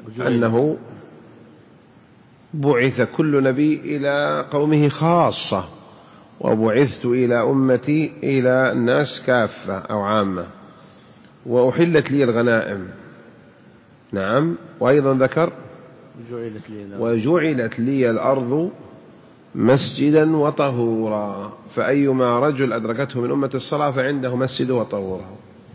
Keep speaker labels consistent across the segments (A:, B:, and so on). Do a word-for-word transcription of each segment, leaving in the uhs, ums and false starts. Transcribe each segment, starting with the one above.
A: أنه بعث كل نبي إلى قومه خاصة، وبعثت إلى أمتي إلى الناس كافة أو عامة، وأحلت لي الغنائم. نعم. وأيضا ذكر
B: وجعلت لي,
A: وجعلت لي الأرض مسجدا وطهورا، فأيما رجل أدركته من أمة الصلاة فعنده مسجد وطهورا.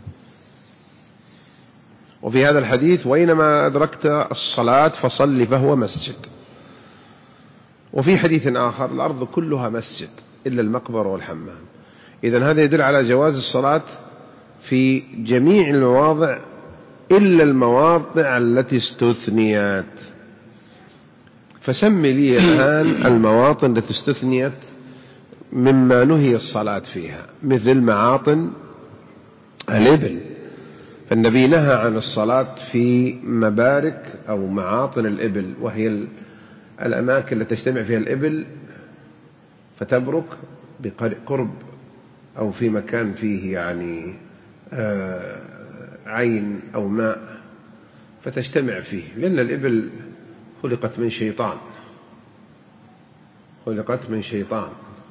A: وفي هذا الحديث وإنما أدركت الصلاة فصل فهو مسجد. وفي حديث آخر الأرض كلها مسجد إلا المقبرة والحمام. إذن هذا يدل على جواز الصلاة في جميع المواضع إلا المواضع التي استثنيت. فسمي لي الآن المواطن التي استثنيت مما نهي الصلاة فيها، مثل معاطن الإبل، فالنبي نهى عن الصلاة في مبارك أو معاطن الإبل، وهي الأماكن التي تجتمع فيها الإبل فتبرك بقرب أو في مكان فيه يعني عين أو ماء فتجتمع فيه، لأن الإبل خلقت من شيطان خلقت من شيطان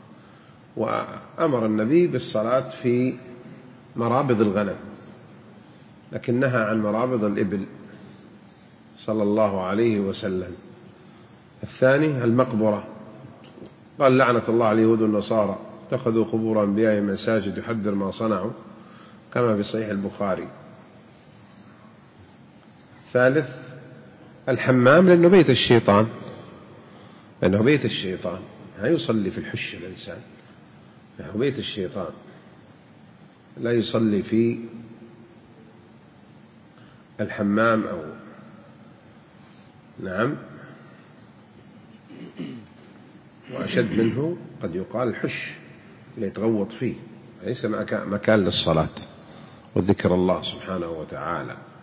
A: وأمر النبي بالصلاة في مرابض الغنم، لكن نهى عن مرابض الإبل صلى الله عليه وسلم. الثاني المقبرة، قال لعنة الله على اليهود والنصارى اتخذوا قبور أنبيائهم مساجد يحذر ما صنعوا، كما في صحيح البخاري. الثالث الحمام، لأنه بيت الشيطان لأنه بيت الشيطان لا يصلي في الحش الإنسان، لأنه بيت الشيطان لا يصلي في الحمام أو نعم. وأشد منه قد يقال الحش اللي يتغوط فيه، ليس مكان للصلاة وذكر الله سبحانه وتعالى.